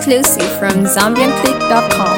exclusive from ZambianClick.com.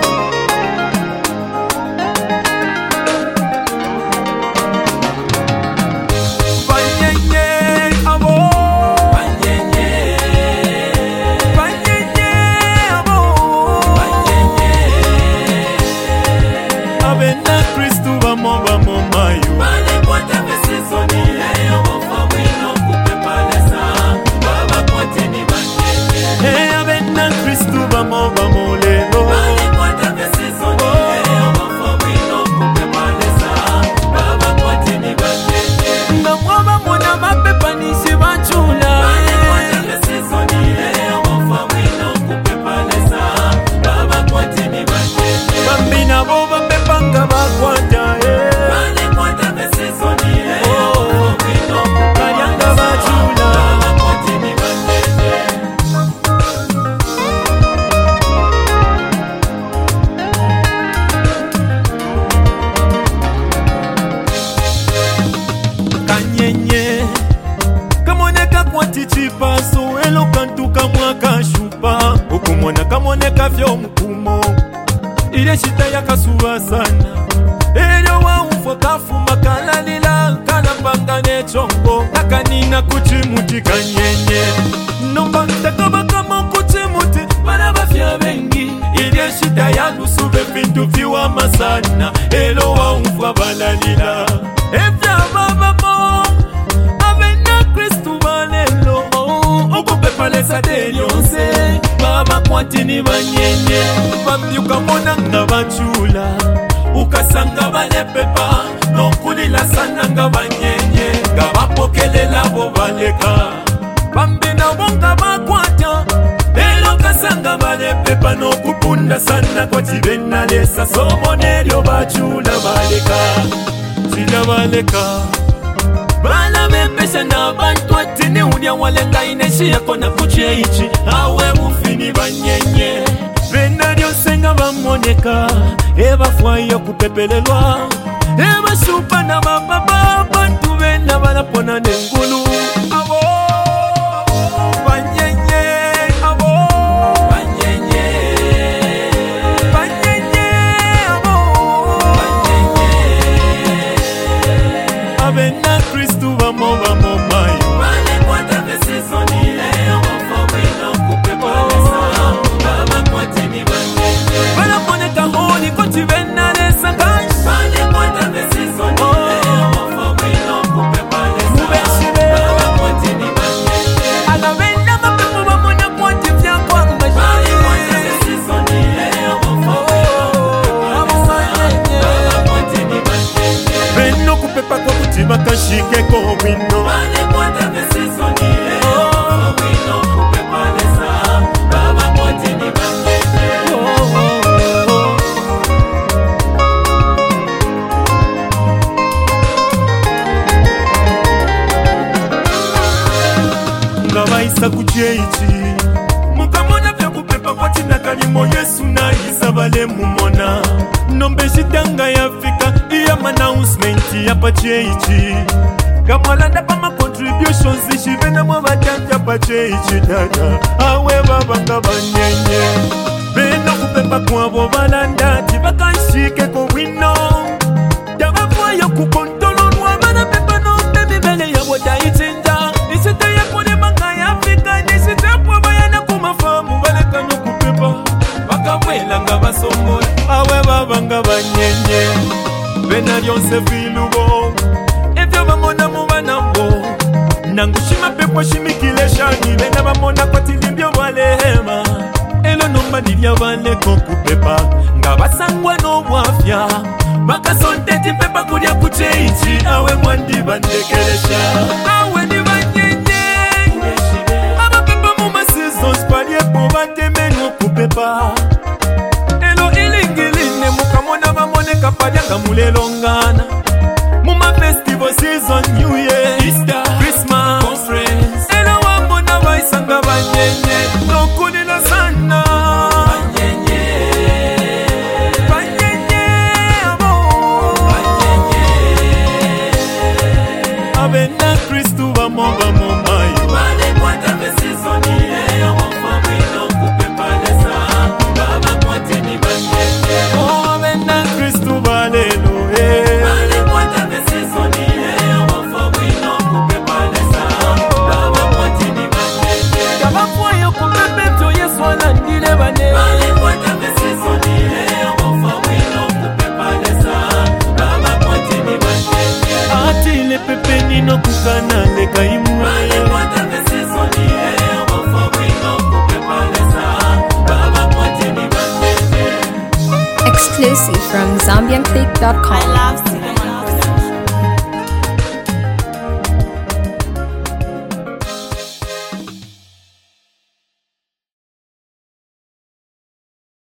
Kamoneka vyo mkumo ile shita ya kasuwa sana elio wa ufo kafuma kalalila kalambanga ne chongo nakanina kuchimuti kanyenye nomba ntakaba kama kuchimuti baraba fya bengi ile shita ya lusube vindu viwa masana elio wa ufo balalila evya baba mo avena Kristu balelo okupepalesa delionse baba kwatini banyenye bambyuka mona nga bachula ukasanga balepepa nokulila sana nga banyenye nga bapokelela bo baleka bambina bonga bakwata elo kasanga balepepa nokupunda sana kwa tibena lesa somonelyo bachula baleka tila baleka bala bembesha na bantu atini unia walenga ineshi yako na kuchie ichi awe mufini banyenye vena lyosenga bamoneka eba fwayo kupepelelwa eba shupa na mababa bantu vena balapona nengulu abo banyenye abo banyenye banyenye abo banyenye abena Kristu bamo bamo mayo bale kwata besizoni leo mfawino kupepalesa baba kwatini banyenye bala moneka honi koti vena lesa kai bale kwata besizoni leo mfawino kupepalesa baba kwatini banyenye ala vena mapepo bamona kwati vya kwamba bale kwata besizoni leo mfawino kupepalesa baba kwatini banyenye veno kupepa kwa kutima kashike ko wino bale kwata besizoni leo mfawino kupepalesa baba kwatini banyenye ngabaisa kucheichi mukamona vya kupepa kwa tina kalimo Yesu na isabale mumona nombe shitanga yafika iya announcement ya pacheichi kamwalanda pa ma contributions ishivena mwa batanja pacheichi dada awe babanga banyenye beno kupepa kwa bo balanda tibakashike ko wino tabafwayo kukontolo nwa bana pepa no baby bele ya boda itinja nisita ya kone manga ya Afrika nisita kwa bayana kumafamu baleka no kupepa bakawela nga basongola awe babanga banyenye bena lyonse filubo evyo bamona mubana mbo nangushima pepo shimikile shani bena bamona kwa tilimbyo walehema elo nomba nilya baleko kupepa nga basangwa no mwafya bakasonteti pepa kulya kucheichi awe mwandi bandekelesha awe ni banyenye aba pepa muma seasons palye po batemeno kupepa elo ilingiline mukamona bamoneka palyanga mulelongana muma festival season new year Easter Christmas conference elo wambona baisanga banyenye nokulila sana banyenye banyenye abo banyenye abena Kristu bamo bamo mayo bale kwata besizoni leo mfawino kupepalesa Exclusive from I ZambianClick.com. love singing.